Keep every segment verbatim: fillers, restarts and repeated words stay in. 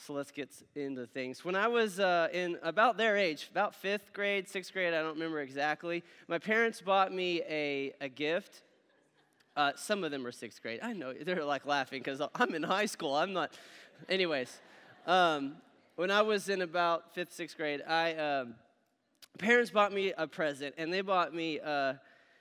so let's get into things. When I was uh, in about their age, about fifth grade, sixth grade, I don't remember exactly, my parents bought me a, a gift. Uh, some of them are sixth grade. I know, they're like laughing because I'm in high school. I'm not. Anyways, um, when I was in about fifth, sixth grade, I um, parents bought me a present, and they bought me uh,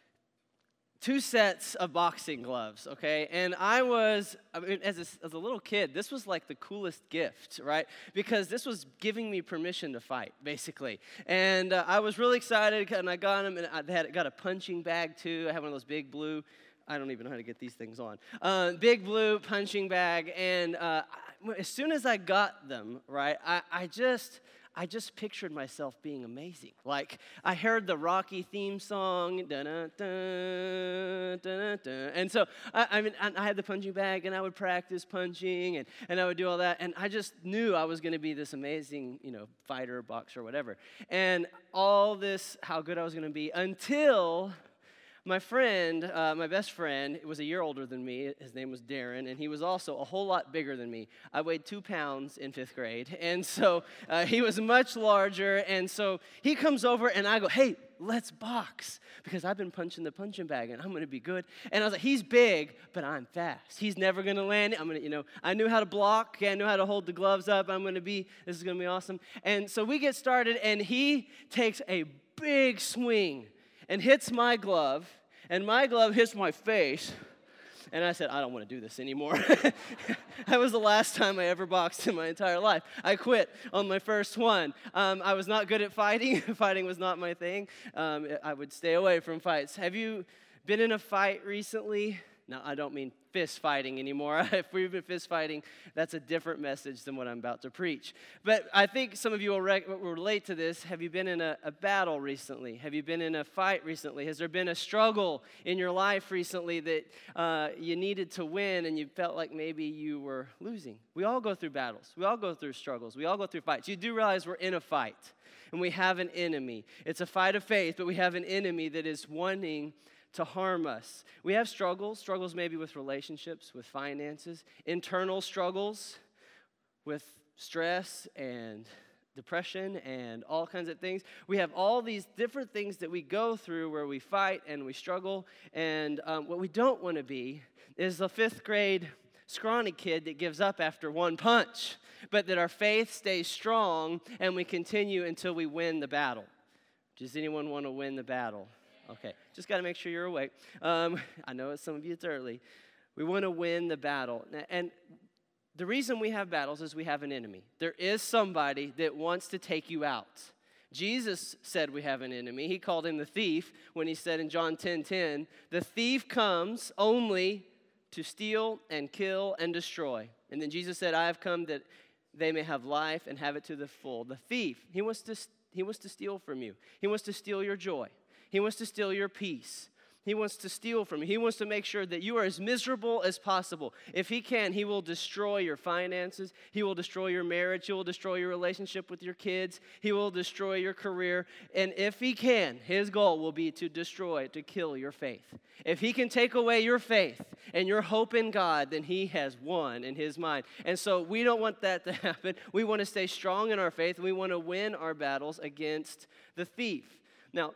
two sets of boxing gloves, okay? And I was, I mean, as a, as a little kid, this was like the coolest gift, right? Because this was giving me permission to fight, basically. And uh, I was really excited, and I got them, and I had got a punching bag, too. I have one of those big blue, I don't even know how to get these things on. Uh, big blue punching bag, and uh, I, as soon as I got them, right, I, I just... I just pictured myself being amazing. Like, I heard the Rocky theme song, dun-dun, dun, dun, dun. And so, I, I mean, I had the punching bag, and I would practice punching, and, and I would do all that, and I just knew I was going to be this amazing, you know, fighter, boxer, whatever. And all this, how good I was going to be, until my friend, uh, my best friend, was a year older than me. His name was Darren, and he was also a whole lot bigger than me. I weighed two pounds in fifth grade, and so uh, he was much larger, and so he comes over, and I go, hey, let's box, because I've been punching the punching bag, and I'm going to be good. And I was like, he's big, but I'm fast. He's never going to land it. I'm going to, you know, I knew how to block. Okay, I knew how to hold the gloves up. I'm going to be, this is going to be awesome. And so we get started, and he takes a big swing and hits my glove, and my glove hits my face, and I said, I don't want to do this anymore. That was the last time I ever boxed in my entire life. I quit on my first one. Um, I was not good at fighting. Fighting was not my thing. Um, I would stay away from fights. Have you been in a fight recently? No, I don't mean fist fighting anymore. If we've been fist fighting, that's a different message than what I'm about to preach. But I think some of you will, re- will relate to this. Have you been in a, a battle recently? Have you been in a fight recently? Has there been a struggle in your life recently that uh, you needed to win and you felt like maybe you were losing? We all go through battles. We all go through struggles. We all go through fights. You do realize we're in a fight, and we have an enemy. It's a fight of faith, but we have an enemy that is wanting to harm us. We have struggles, struggles maybe with relationships, with finances, internal struggles with stress and depression and all kinds of things. We have all these different things that we go through where we fight and we struggle, and um, what we don't want to be is the fifth grade scrawny kid that gives up after one punch, but that our faith stays strong and we continue until we win the battle. Does anyone want to win the battle? Okay, just got to make sure you're awake. Um, I know some of you it's early. We want to win the battle. And the reason we have battles is we have an enemy. There is somebody that wants to take you out. Jesus said we have an enemy. He called him the thief when he said in John ten ten, the thief comes only to steal and kill and destroy. And then Jesus said, I have come that they may have life and have it to the full. The thief, he wants to, he wants to steal from you. He wants to steal your joy. He wants to steal your peace. He wants to steal from you. He wants to make sure that you are as miserable as possible. If he can, he will destroy your finances. He will destroy your marriage. He will destroy your relationship with your kids. He will destroy your career. And if he can, his goal will be to destroy, to kill your faith. If he can take away your faith and your hope in God, then he has won in his mind. And so we don't want that to happen. We want to stay strong in our faith, and we want to win our battles against the thief. Now,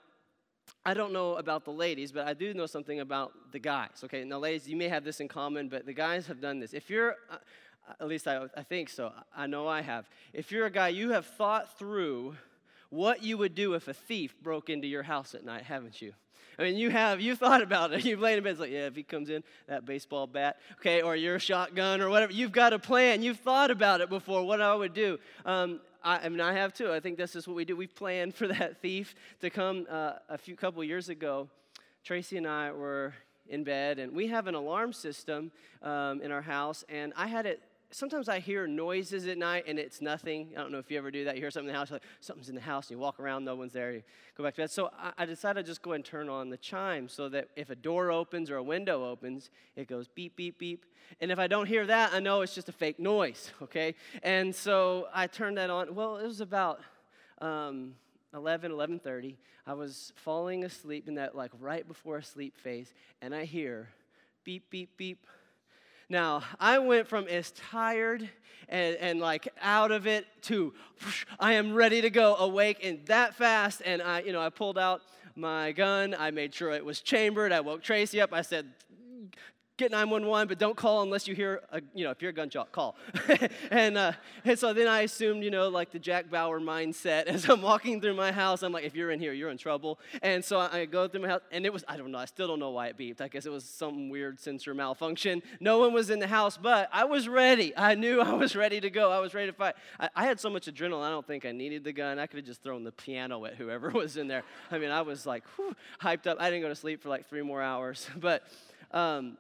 I don't know about the ladies, but I do know something about the guys. Okay, now ladies, you may have this in common, but the guys have done this. If you're, uh, at least I, I think so, I know I have. If you're a guy, you have thought through what you would do if a thief broke into your house at night, haven't you? I mean, you have, you thought about it. You've laid in bed, it's like, yeah, if he comes in, that baseball bat, okay, or your shotgun or whatever. You've got a plan. You've thought about it before, what I would do. Um, I, I mean, I have too. I think this is what we do. We planned for that thief to come uh, a few couple years ago. Tracy and I were in bed, and we have an alarm system um, in our house, and I had it. Sometimes I hear noises at night, and it's nothing. I don't know if you ever do that. You hear something in the house, you're like, something's in the house, and you walk around, no one's there. You go back to bed. So I, I decided to just go and turn on the chime so that if a door opens or a window opens, it goes beep, beep, beep. And if I don't hear that, I know it's just a fake noise, okay? And so I turned that on. Well, it was about um, eleven, eleven thirty. I was falling asleep in that, like, right before a sleep phase, and I hear beep, beep, beep. Now, I went from as tired and, and like out of it to I am ready to go, awake, and that fast. And I, you know, I pulled out my gun. I made sure it was chambered. I woke Tracy up. I said, get nine one one, but don't call unless you hear, a, you know, if you're a gunshot, call. and, uh, and so then I assumed, you know, like the Jack Bauer mindset as I'm walking through my house. I'm like, if you're in here, you're in trouble. And so I go through my house, and it was, I don't know, I still don't know why it beeped. I guess it was some weird sensor malfunction. No one was in the house, but I was ready. I knew I was ready to go. I was ready to fight. I, I had so much adrenaline, I don't think I needed the gun. I could have just thrown the piano at whoever was in there. I mean, I was like, whew, hyped up. I didn't go to sleep for like three more hours. But, um,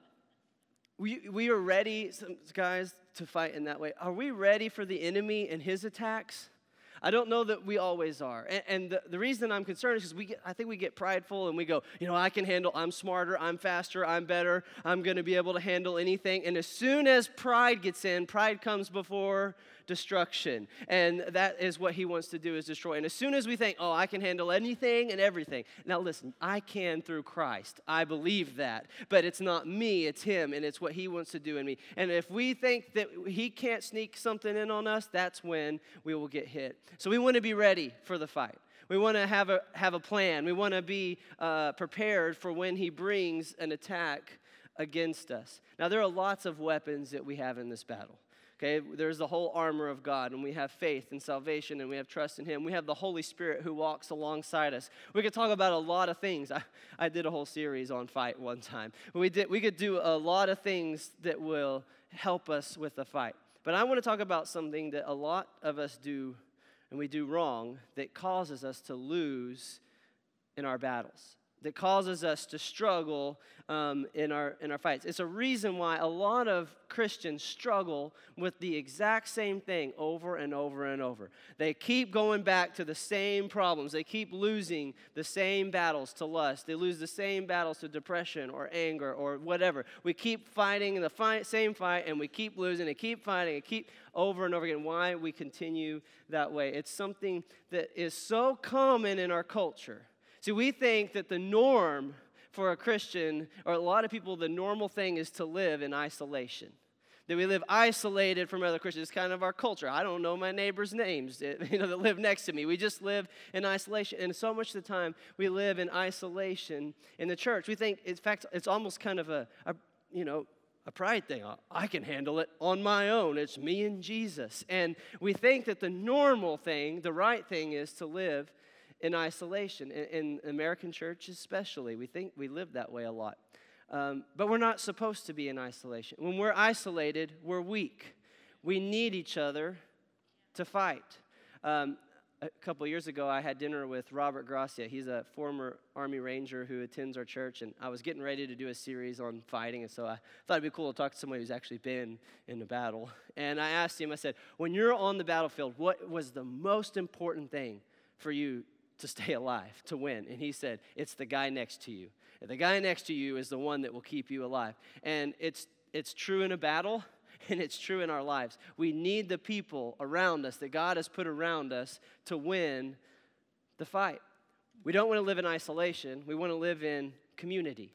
We we are ready, guys, to fight in that way. Are we ready for the enemy and his attacks? I don't know that we always are. And, and the, the reason I'm concerned is because we get, I think we get prideful and we go, you know, I can handle, I'm smarter, I'm faster, I'm better, I'm going to be able to handle anything. And as soon as pride gets in, pride comes before destruction. And that is what he wants to do, is destroy. And as soon as we think, oh, I can handle anything and everything. Now listen, I can through Christ. I believe that. But it's not me, it's him, and it's what he wants to do in me. And if we think that he can't sneak something in on us, that's when we will get hit. So we want to be ready for the fight. We want to have a have a plan. We want to be uh, prepared for when he brings an attack against us. Now, there are lots of weapons that we have in this battle. Okay, there's the whole armor of God, and we have faith and salvation, and we have trust in him. We have the Holy Spirit who walks alongside us. We could talk about a lot of things. I, I did a whole series on fight one time. We did. We could do a lot of things that will help us with the fight. But I want to talk about something that a lot of us do, and we do wrong, that causes us to lose in our battles, that causes us to struggle um, in our in our fights. It's a reason why a lot of Christians struggle with the exact same thing over and over and over. They keep going back to the same problems. They keep losing the same battles to lust. They lose the same battles to depression or anger or whatever. We keep fighting in the fight, same fight, and we keep losing and keep fighting and keep over and over again. Why we continue that way? It's something that is so common in our culture. See, we think that the norm for a Christian, or a lot of people, the normal thing is to live in isolation. That we live isolated from other Christians. It's kind of our culture. I don't know my neighbors' names, you know, that live next to me. We just live in isolation. And so much of the time, we live in isolation in the church. We think, in fact, it's almost kind of a, a you know, a pride thing. I can handle it on my own. It's me and Jesus. And we think that the normal thing, the right thing, is to live in isolation. In, in American church especially, we think we live that way a lot. Um, but we're not supposed to be in isolation. When we're isolated, we're weak. We need each other to fight. Um, a couple of years ago, I had dinner with Robert Gracia. He's a former Army Ranger who attends our church, and I was getting ready to do a series on fighting, and so I thought it'd be cool to talk to somebody who's actually been in a battle. And I asked him, I said, when you're on the battlefield, what was the most important thing for you to stay alive, to win? And he said, it's the guy next to you. The guy next to you is the one that will keep you alive. And it's it's true in a battle, and it's true in our lives. We need the people around us that God has put around us to win the fight. We don't want to live in isolation. We want to live in community.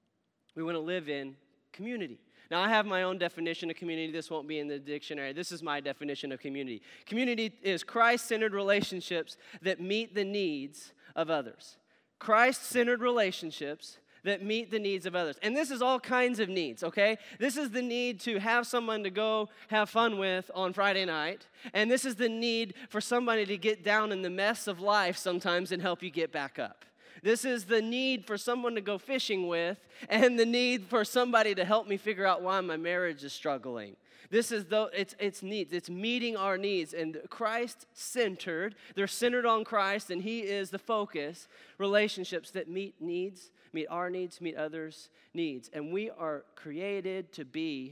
We want to live in community. Now, I have my own definition of community. This won't be in the dictionary. This is my definition of community. Community is Christ-centered relationships that meet the needs of others. Christ-centered relationships that meet the needs of others. And this is all kinds of needs, okay? This is the need to have someone to go have fun with on Friday night. And this is the need for somebody to get down in the mess of life sometimes and help you get back up. This is the need for someone to go fishing with, and the need for somebody to help me figure out why my marriage is struggling. This is the, it's it's needs. It's meeting our needs, and Christ-centered. They're centered on Christ, and He is the focus. Relationships that meet needs, meet our needs, meet others' needs, and we are created to be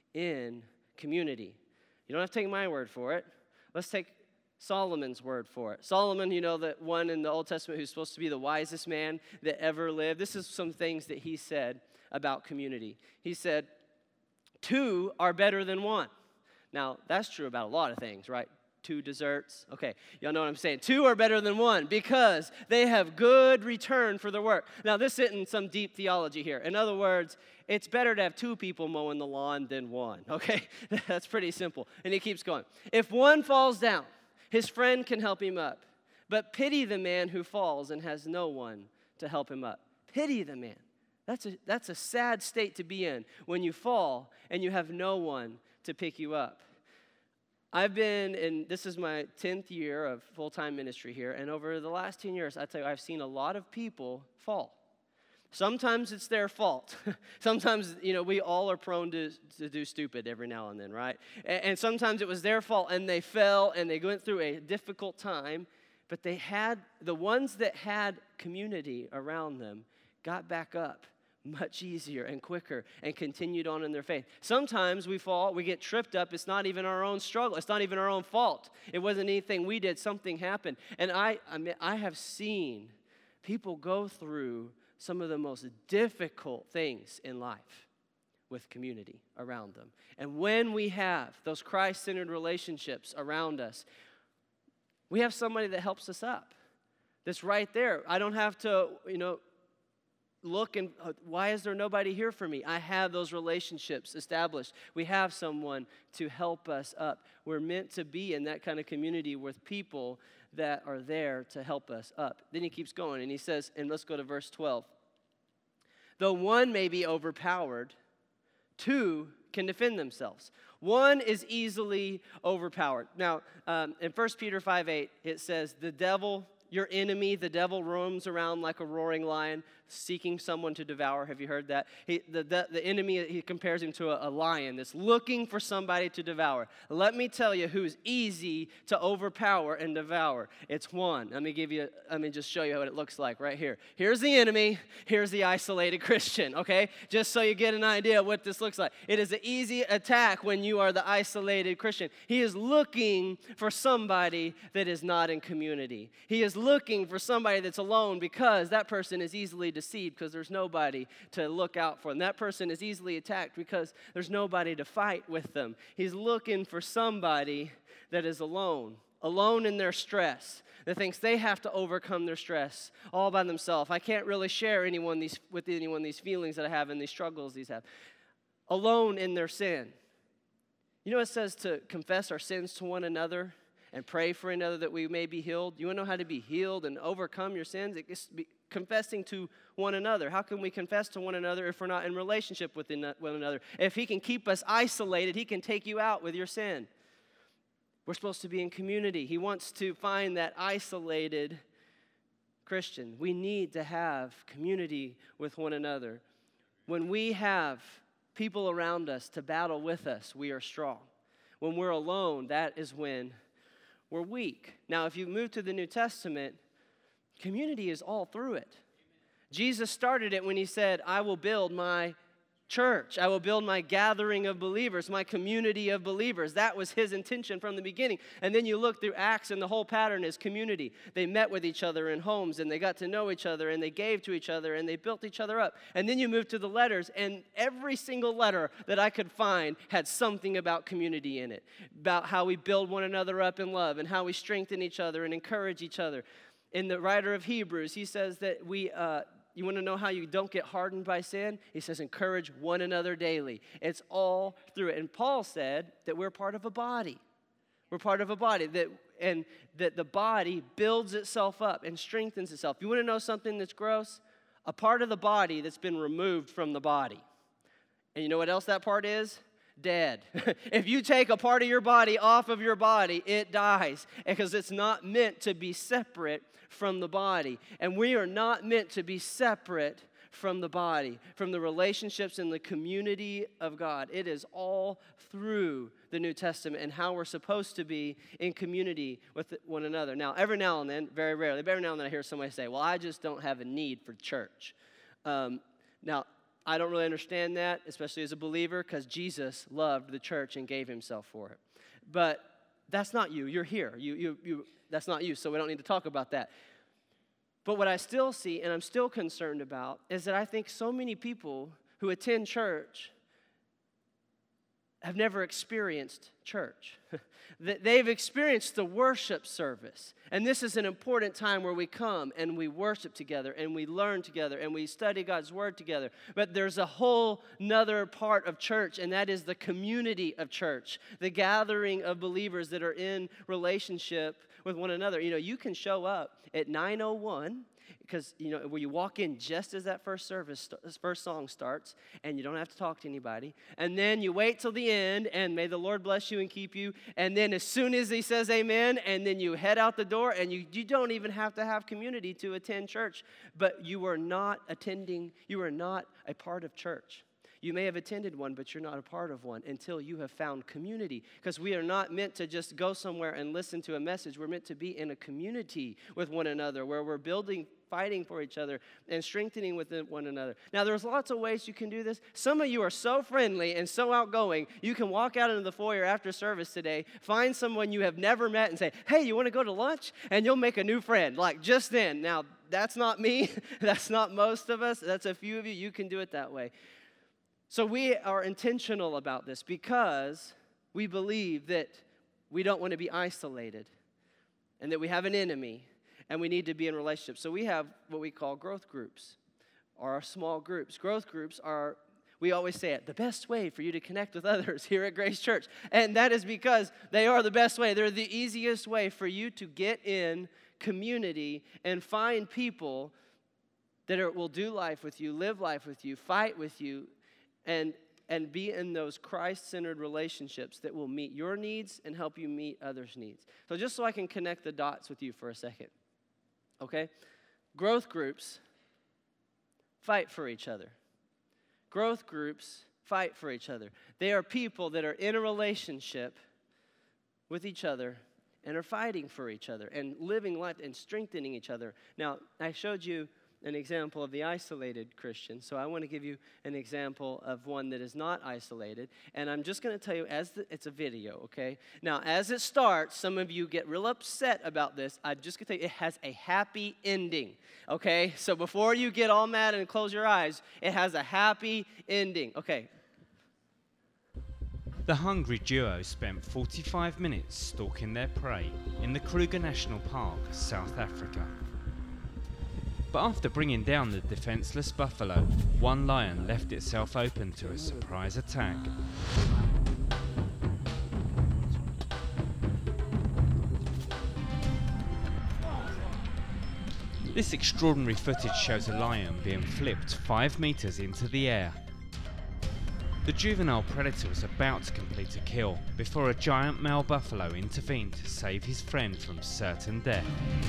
in community. You don't have to take my word for it. Let's take Solomon's word for it. Solomon, you know, the one in the Old Testament who's supposed to be the wisest man that ever lived. This is some things that he said about community. He said, two are better than one. Now, that's true about a lot of things, right? two desserts. Okay, y'all know what I'm saying. Two are better than one because they have good return for their work. Now, this isn't some deep theology here. In other words, it's better to have two people mowing the lawn than one, okay? That's pretty simple. And he keeps going. If one falls down, his friend can help him up. But pity the man who falls and has no one to help him up. Pity the man. That's a, that's a sad state to be in when you fall and you have no one to pick you up. I've been in, this is my tenth year of full-time ministry here, and over the last ten years, I tell you, I've seen a lot of people fall. Sometimes it's their fault. Sometimes, you know, we all are prone to, to do stupid every now and then, right? And, and sometimes it was their fault, and they fell, and they went through a difficult time, but they had, the ones that had community around them got back up much easier and quicker and continued on in their faith. Sometimes we fall, we get tripped up. It's not even our own struggle. It's not even our own fault. It wasn't anything we did. Something happened. And I, I mean, I have seen people go through some of the most difficult things in life with community around them. And when we have those Christ-centered relationships around us, we have somebody that helps us up. That's right there. I don't have to, you know, look and uh, why is there nobody here for me? I have those relationships established. We have someone to help us up. We're meant to be in that kind of community with people that are there to help us up. Then he keeps going and he says, and let's go to verse twelve. Though one may be overpowered, two can defend themselves. One is easily overpowered. Now, um, in First Peter five eight, it says, the devil, your enemy, the devil roams around like a roaring lion, seeking someone to devour. Have you heard that? He, the, the, the enemy, he compares him to a, a lion that's looking for somebody to devour. Let me tell you who's easy to overpower and devour. It's one. Let me give you, let me just show you what it looks like right here. Here's the enemy. Here's the isolated Christian, okay? Just so you get an idea of what this looks like. It is an easy attack when you are the isolated Christian. He is looking for somebody that is not in community. He is looking for somebody that's alone because that person is easily deceived because there's nobody to look out for them. That person is easily attacked because there's nobody to fight with them. He's looking for somebody that is alone, alone in their stress, that thinks they have to overcome their stress all by themselves. I can't really share anyone these with anyone these feelings that I have and these struggles these have. Alone in their sin. You know, it says to confess our sins to one another and pray for another that we may be healed. You want to know how to be healed and overcome your sins? It's confessing to one another. How can we confess to one another if we're not in relationship with one another? If he can keep us isolated, he can take you out with your sin. We're supposed to be in community. He wants to find that isolated Christian. We need to have community with one another. When we have people around us to battle with us, we are strong. When we're alone, that is when we're weak. Now, if you move to the New Testament, community is all through it. Jesus started it when he said, I will build my church. I will build my gathering of believers, my community of believers. That was his intention from the beginning. And then you look through Acts and the whole pattern is community. They met with each other in homes and they got to know each other and they gave to each other and they built each other up. And then you move to the letters and every single letter that I could find had something about community in it, about how we build one another up in love and how we strengthen each other and encourage each other. In the writer of Hebrews, he says that we, uh, you want to know how you don't get hardened by sin? He says, encourage one another daily. It's all through it. And Paul said that we're part of a body. We're part of a body, that and that the body builds itself up and strengthens itself. You want to know something that's gross? A part of the body that's been removed from the body. And you know what else that part is? Dead. If you take a part of your body off of your body, it dies because it's not meant to be separate from the body. And we are not meant to be separate from the body, from the relationships in the community of God. It is all through the New Testament and how we're supposed to be in community with one another. Now, every now and then, very rarely, but every now and then I hear somebody say, well, I just don't have a need for church. Um, now, I don't really understand that, especially as a believer, because Jesus loved the church and gave himself for it. But that's not you. You're here. You, you, you. That's not you, so we don't need to talk about that. But what I still see, and I'm still concerned about, is that I think so many people who attend church have never experienced church. They've experienced the worship service. And this is an important time where we come and we worship together and we learn together and we study God's word together. But there's a whole nother part of church, and that is the community of church, the gathering of believers that are in relationship with one another. You know, you can show up at nine oh one because, you know, where you walk in just as that first service, first song starts, and you don't have to talk to anybody. And then you wait till the end, and may the Lord bless you and keep you. And then as soon as he says amen, and then you head out the door, and you, you don't even have to have community to attend church. But you are not attending, you are not a part of church. You may have attended one, but you're not a part of one until you have found community. Because we are not meant to just go somewhere and listen to a message. We're meant to be in a community with one another where we're building, fighting for each other, and strengthening with one another. Now, there's lots of ways you can do this. Some of you are so friendly and so outgoing, you can walk out into the foyer after service today, find someone you have never met and say, hey, you want to go to lunch? And you'll make a new friend, like just then. Now, that's not me. That's not most of us. That's a few of you. You can do it that way. So we are intentional about this because we believe that we don't want to be isolated and that we have an enemy and we need to be in relationship. So we have what we call growth groups or our small groups. Growth groups are, we always say it, the best way for you to connect with others here at Grace Church. And that is because they are the best way. They're the easiest way for you to get in community and find people that are, will do life with you, live life with you, fight with you, And, and be in those Christ-centered relationships that will meet your needs and help you meet others' needs. So just so I can connect the dots with you for a second, okay? Growth groups fight for each other. Growth groups fight for each other. They are people that are in a relationship with each other and are fighting for each other and living life and strengthening each other. Now, I showed you an example of the isolated Christian. So I want to give you an example of one that is not isolated. And I'm just going to tell you, as the, it's a video, okay? Now, as it starts, some of you get real upset about this. I'm just going to tell you, it has a happy ending, okay? So before you get all mad and close your eyes, it has a happy ending. Okay. The hungry duo spent forty-five minutes stalking their prey in the Kruger National Park, South Africa. But after bringing down the defenseless buffalo, one lion left itself open to a surprise attack. This extraordinary footage shows a lion being flipped five meters into the air. The juvenile predator was about to complete a kill before a giant male buffalo intervened to save his friend from certain death.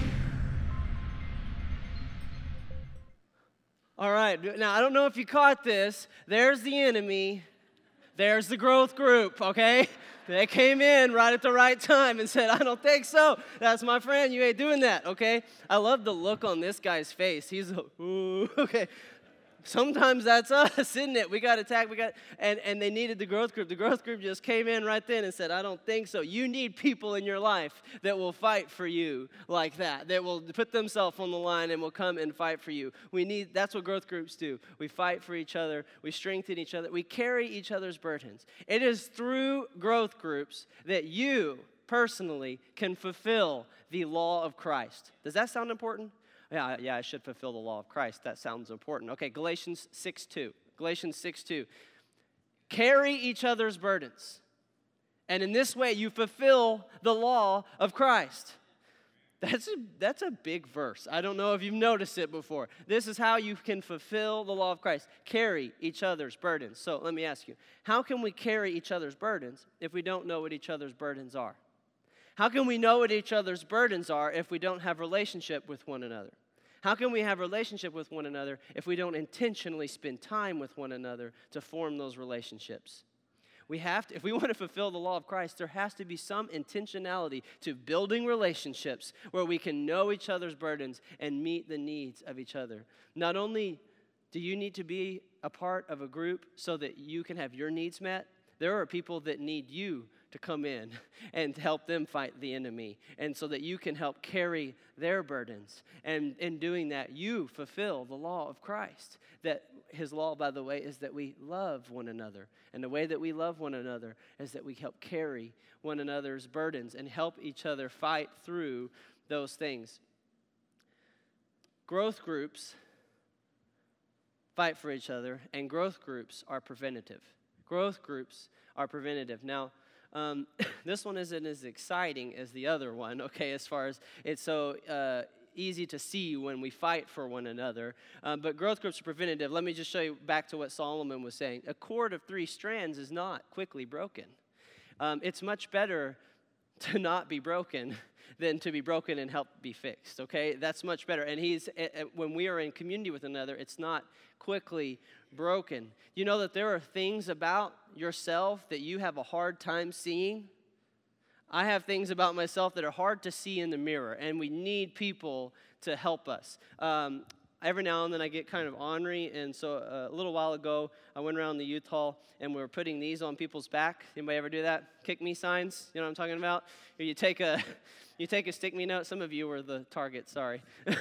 All right, now I don't know if you caught this. There's the enemy. There's the growth group, okay? They came in right at the right time and said, I don't think so. That's my friend. You ain't doing that, okay? I love the look on this guy's face. He's, ooh, okay. Sometimes that's us, isn't it? We got attacked, we got, and, and they needed the growth group. The growth group just came in right then and said, I don't think so. You need people in your life that will fight for you like that, that will put themselves on the line and will come and fight for you. We need, that's what growth groups do. We fight for each other, we strengthen each other, we carry each other's burdens. It is through growth groups that you personally can fulfill the law of Christ. Does that sound important? Yeah, yeah, I should fulfill the law of Christ. That sounds important. Okay, Galatians six two. Galatians six two. Carry each other's burdens. And in this way, you fulfill the law of Christ. That's a, that's a big verse. I don't know if you've noticed it before. This is how you can fulfill the law of Christ. Carry each other's burdens. So let me ask you, how can we carry each other's burdens if we don't know what each other's burdens are? How can we know what each other's burdens are if we don't have relationship with one another? How can we have relationship with one another if we don't intentionally spend time with one another to form those relationships? We have to, if we want to fulfill the law of Christ, there has to be some intentionality to building relationships where we can know each other's burdens and meet the needs of each other. Not only do you need to be a part of a group so that you can have your needs met, there are people that need you to come in and help them fight the enemy, and so that you can help carry their burdens. And in doing that, you fulfill the law of Christ, that his law, by the way, is that we love one another. And the way that we love one another is that we help carry one another's burdens and help each other fight through those things. Growth groups fight for each other, and growth groups are preventative. Growth groups are preventative. Now, um, this one isn't as exciting as the other one, okay, as far as it's so uh, easy to see when we fight for one another. Um, but growth groups are preventative. Let me just show you back to what Solomon was saying. A cord of three strands is not quickly broken. Um, it's much better to not be broken than to be broken and help be fixed, okay? That's much better. And he's uh, when we are in community with another, it's not quickly broken. You know that there are things about yourself that you have a hard time seeing? I have things about myself that are hard to see in the mirror, and we need people to help us. Um, every now and then I get kind of ornery, and so uh, a little while ago, I went around the youth hall, and we were putting these on people's back. Anybody ever do that? Kick me signs, you know what I'm talking about? Or you take a, you take a stick me note. Some of you were the target, sorry.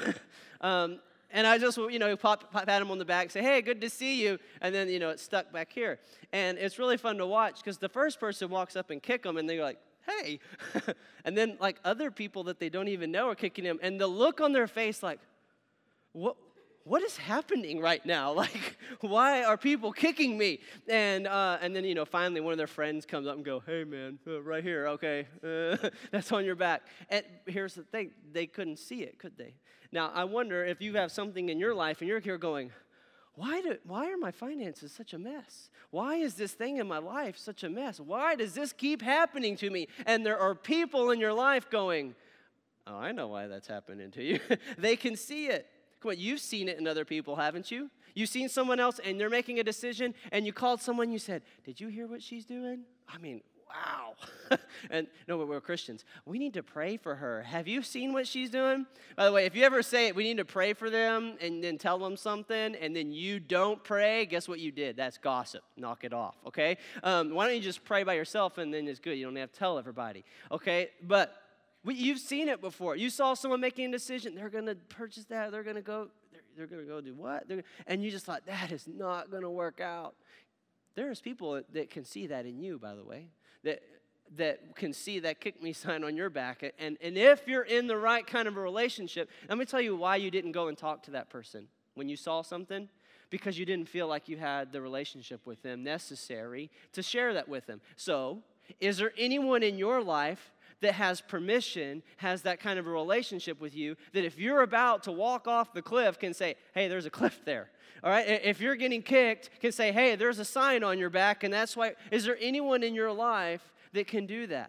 um, and I just, you know, pop, pop, pat them on the back, say, hey, good to see you, and then, you know, it's stuck back here. And it's really fun to watch, because the first person walks up and kick them, and they're like, hey. And then, like, other people that they don't even know are kicking him, and the look on their face, like, what what is happening right now? Like, why are people kicking me? And uh, and then, you know, finally one of their friends comes up and go, hey, man, uh, right here, okay, uh, that's on your back. And here's the thing, they couldn't see it, could they? Now, I wonder if you have something in your life, and you're here going, Why do, why are my finances such a mess? Why is this thing in my life such a mess? Why does this keep happening to me? And there are people in your life going, oh, I know why that's happening to you. They can see it. Come on, you've seen it in other people, haven't you? You've seen someone else, and they're making a decision, and you called someone, you said, did you hear what she's doing? I mean, wow. And no, but we're Christians. We need to pray for her. Have you seen what she's doing? By the way, if you ever say we need to pray for them and then tell them something and then you don't pray, guess what you did? That's gossip. Knock it off, okay? Um, why don't you just pray by yourself and then it's good. You don't have to tell everybody, okay? But we, you've seen it before. You saw someone making a decision. They're going to purchase that. They're going to go, they're, they're going to go do what? They're, and you just thought, that is not going to work out. There's people that can see that in you, by the way, that that can see that kick me sign on your back. And, and if you're in the right kind of a relationship, let me tell you why you didn't go and talk to that person when you saw something. Because you didn't feel like you had the relationship with them necessary to share that with them. So, is there anyone in your life that has permission, has that kind of a relationship with you, that if you're about to walk off the cliff can say, hey, there's a cliff there. All right, if you're getting kicked, can say, hey, there's a sign on your back, and that's why. Is there anyone in your life that can do that?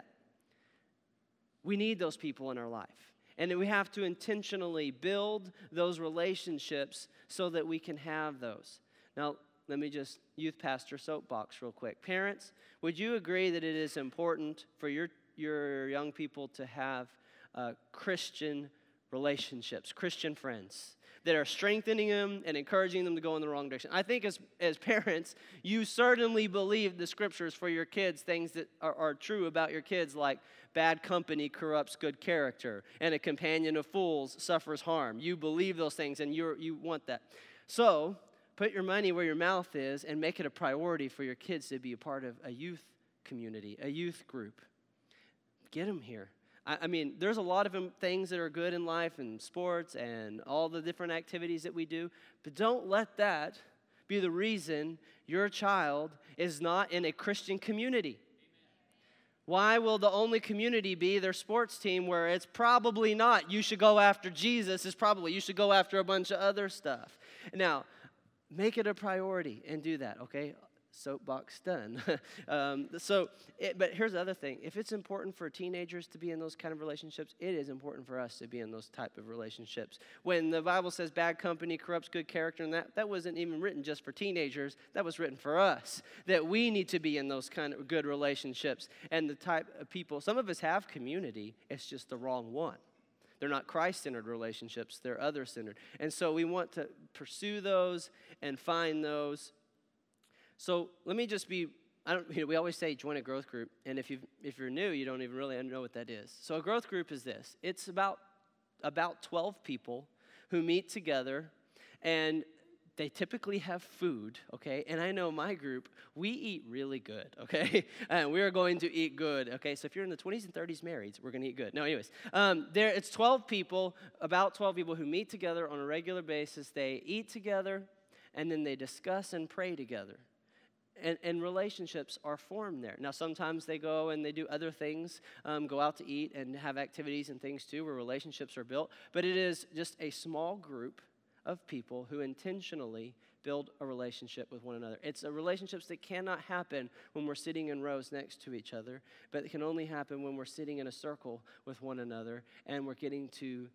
We need those people in our life. And we have to intentionally build those relationships so that we can have those. Now, let me just youth pastor soapbox real quick. Parents, would you agree that it is important for your, your young people to have uh, Christian relationships, Christian friends that are strengthening them and encouraging them to go in the wrong direction? I think as, as parents, you certainly believe the scriptures for your kids, things that are, are true about your kids, like bad company corrupts good character, and a companion of fools suffers harm. You believe those things, and you you want that. So, put your money where your mouth is and make it a priority for your kids to be a part of a youth community, a youth group. Get them here. I mean, there's a lot of things that are good in life and sports and all the different activities that we do, but don't let that be the reason your child is not in a Christian community. Why will the only community be their sports team where it's probably not you should go after Jesus, it's probably you should go after a bunch of other stuff. Now, make it a priority and do that, okay? Soapbox done. um, so, it, but here's the other thing. If it's important for teenagers to be in those kind of relationships, it is important for us to be in those type of relationships. When the Bible says bad company corrupts good character, and that, that wasn't even written just for teenagers. That was written for us, that we need to be in those kind of good relationships. And the type of people, some of us have community, it's just the wrong one. They're not Christ-centered relationships, they're other-centered. And so we want to pursue those and find those. So let me just be, I don't, you know, we always say join a growth group, and if you if you're new, you don't even really know what that is. So a growth group is this. It's about about twelve people who meet together, and they typically have food, okay? And I know my group, we eat really good, okay? And we are going to eat good, okay? So if you're in the twenties and thirties married, we're going to eat good. No, anyways, um, there it's twelve people, about twelve people who meet together on a regular basis. They eat together, and then they discuss and pray together. And, and relationships are formed there. Now, sometimes they go and they do other things, um, go out to eat and have activities and things too where relationships are built. But it is just a small group of people who intentionally build a relationship with one another. It's a relationships that cannot happen when we're sitting in rows next to each other, but it can only happen when we're sitting in a circle with one another and we're getting to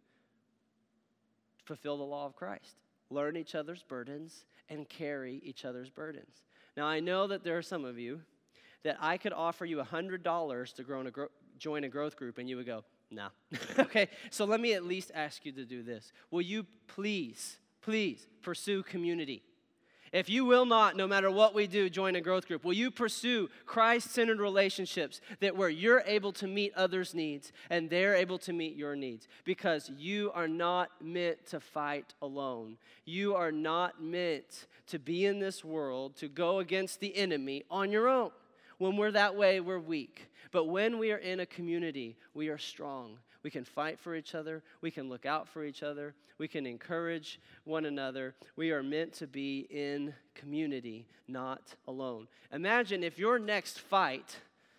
fulfill the law of Christ, learn each other's burdens, and carry each other's burdens. Now, I know that there are some of you that I could offer you one hundred dollars to grow in a gro- join a growth group, and you would go, no. Okay, so let me at least ask you to do this. Will you please, please pursue community? If you will not, no matter what we do, join a growth group, will you pursue Christ-centered relationships that where you're able to meet others' needs and they're able to meet your needs? Because you are not meant to fight alone. You are not meant to be in this world, to go against the enemy on your own. When we're that way, we're weak. But when we are in a community, we are strong. We can fight for each other. We can look out for each other. We can encourage one another. We are meant to be in community, not alone. Imagine if your next fight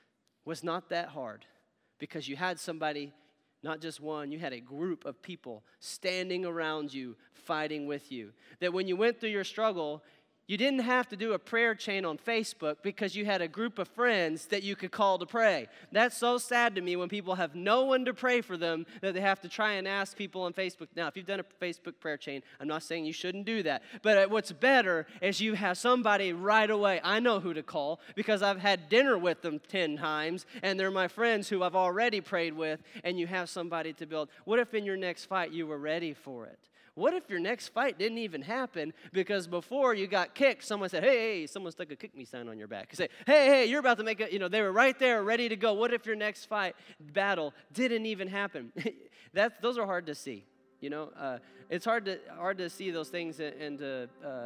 was not that hard because you had somebody, not just one, you had a group of people standing around you, fighting with you. That when you went through your struggle, you didn't have to do a prayer chain on Facebook because you had a group of friends that you could call to pray. That's so sad to me when people have no one to pray for them that they have to try and ask people on Facebook. Now, if you've done a Facebook prayer chain, I'm not saying you shouldn't do that. But what's better is you have somebody right away. I know who to call because I've had dinner with them ten times, and they're my friends who I've already prayed with, and you have somebody to build. What if in your next fight you were ready for it? What if your next fight didn't even happen because before you got kicked, someone said, hey, hey, someone stuck a kick me sign on your back. You say, hey, hey, you're about to make a, you know, they were right there ready to go. What if your next fight, battle, didn't even happen? That's, those are hard to see, you know. Uh, it's hard to hard to see those things and, and to, uh,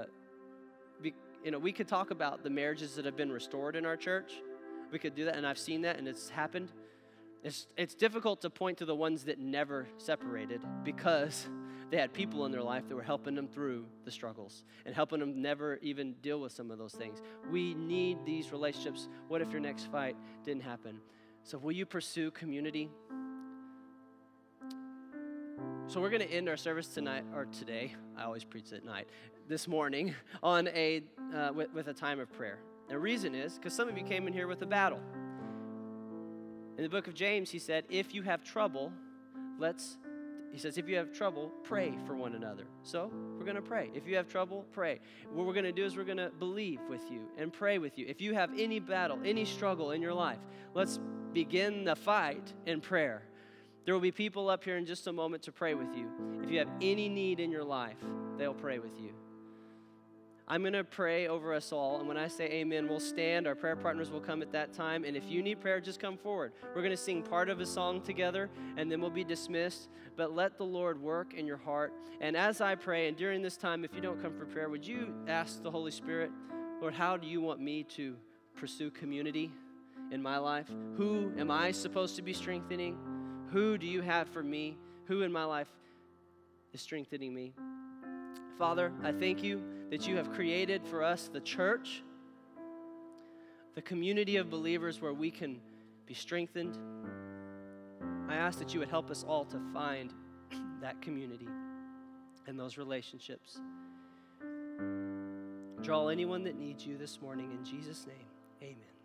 be, you know, we could talk about the marriages that have been restored in our church. We could do that, and I've seen that, and it's happened. It's, it's difficult to point to the ones that never separated because they had people in their life that were helping them through the struggles and helping them never even deal with some of those things. We need these relationships. What if your next fight didn't happen? So will you pursue community? So we're going to end our service tonight, or today, I always preach at night, this morning, on a uh, with, with a time of prayer. The reason is because some of you came in here with a battle. In the book of James, he said, if you have trouble, let's, he says, if you have trouble, pray for one another. So we're going to pray. If you have trouble, pray. What we're going to do is we're going to believe with you and pray with you. If you have any battle, any struggle in your life, let's begin the fight in prayer. There will be people up here in just a moment to pray with you. If you have any need in your life, they'll pray with you. I'm going to pray over us all, and when I say amen, we'll stand. Our prayer partners will come at that time, and if you need prayer, just come forward. We're going to sing part of a song together, and then we'll be dismissed, but let the Lord work in your heart. And as I pray, and during this time, if you don't come for prayer, would you ask the Holy Spirit, Lord, how do you want me to pursue community in my life? Who am I supposed to be strengthening? Who do you have for me? Who in my life is strengthening me? Father, I thank you that you have created for us the church, the community of believers where we can be strengthened. I ask that you would help us all to find that community and those relationships. Draw anyone that needs you this morning in Jesus' name. Amen.